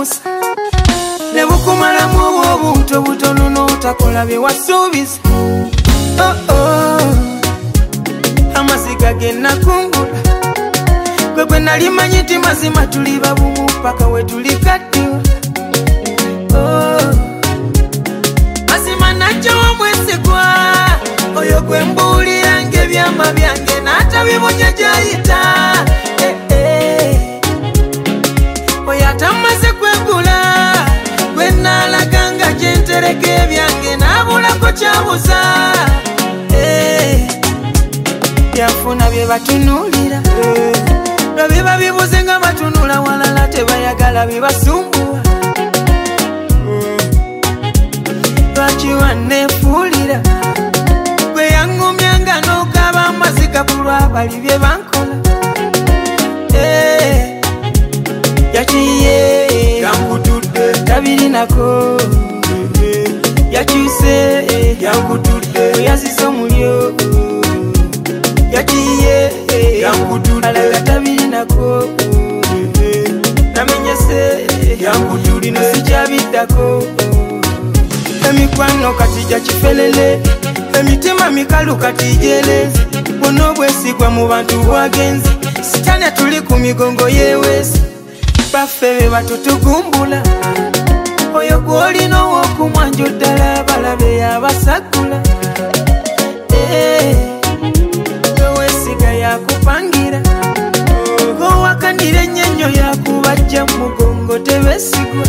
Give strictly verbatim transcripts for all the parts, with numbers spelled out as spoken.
busa ne bukumalamu obuntu butono n'otakola bye wasuubiza. Oh oh, amasiga ge nakungula gwe gwe nali manyi nti mazima tuli babumu paka we tulikaddiwa. Oh, mazima najja omwesigwa oyo gwe mbuulira ng'ebyama byange n'atabibunya gy'ayita. Eh, eh. Oyo atamaze kwegula gwe naalaganga gye ntereka ebyange n'abulako kyabuza. Eh, byafuna bye batunuulira lwe biba bibuze nga batunula walala tebayagala bibasumbuwa. Lwaki wanneefuulira gwe yaŋŋumyanga n'okaba amaziga ku lwabali bye bankola. Eh, yakiye yankutudde tabirinako yakyuse yankutudde yazize omulyo yakiye yankutudde alaga tabirinako namenyese yankutudde sikyabidako. Emikwano kati gya kifelele emitima mikalu kati gyeleze bwonna obwesigwa mu bantu bwagenze sitani tuli ku migongo yeweesi baffe be batutugumbula. Oyo gw'olina ow'okumwanjo ddala balabe yabasagula. Weesiga yakupangira owakanira ennyo yakubajja mu mugongo tebeesigwa.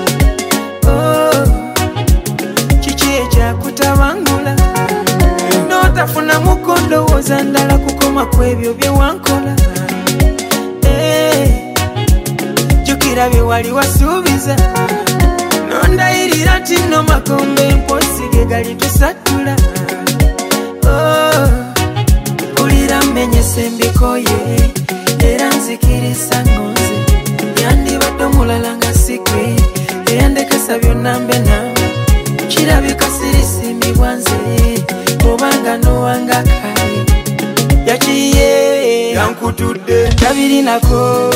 Kiki ekyakutabangula n'otafuna mukondowooza ndala kukoma ku ebyo bye wankola. Jjukira bye wali wasuubiza n'ondayirira nti nno makombe mposi ge gali tusatula. Kulira mmenyese mbikoye era nzikiriza ngonze yandibadde omulala nga sikwe eyandekesa byonna mbe nawe kirabika sirisimibwa nze obanga nowanga kale yakiye yankutudde tabirinako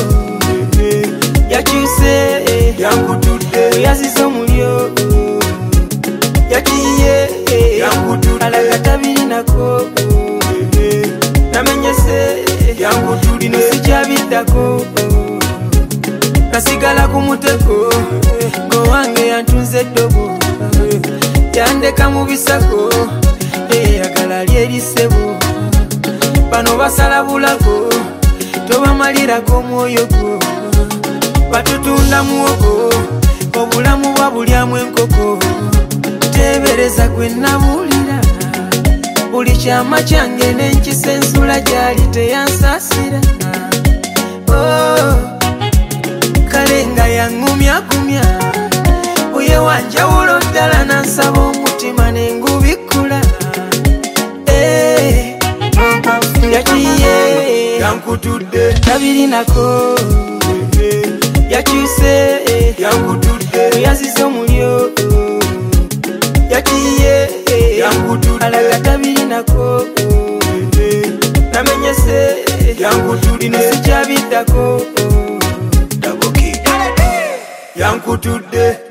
yakyuse yankutudde yazize omulyo yakiye yankutudde alaga tabirinako namenyese yankutudde sikyabiddako nasigala ku mutego gowange yantunze eddobo yandeka mu bisako eyagala lyerisebo bano basala bulago tobamalirako omwoyo gwo batutunda muwogo obulamu bwabulyamu enkoko tebereza gwe nabuulira buli kyama kyange n'enkisa ensula gyali teyansaasira. Oh, kale nga yaŋŋumyakumya buye wanjawulo ddala nansaba omutima n'engubikula. Eh, yakiye yankutudde tabirinako yakyuse yankutudde yazize omulyo yakiye yankutudde alaga tabirinako namenyese yankutudde sikyabiddako yankutudde